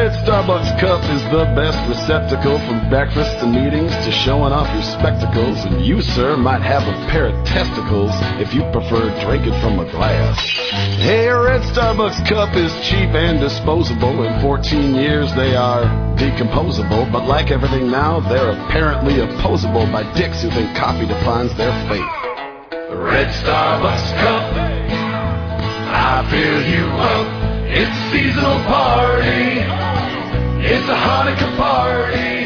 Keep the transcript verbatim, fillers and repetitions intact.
red Starbucks cup is the best receptacle from breakfast to meetings to showing off your spectacles. And you, sir, might have a pair of testicles if you prefer drinking from a glass. Hey, a red Starbucks cup is cheap and disposable. In fourteen years they are decomposable. But like everything now, they're apparently opposable by dicks who think coffee defines their fate. Red Starbucks cup, I fill you up. It's a seasonal party. It's a Hanukkah party.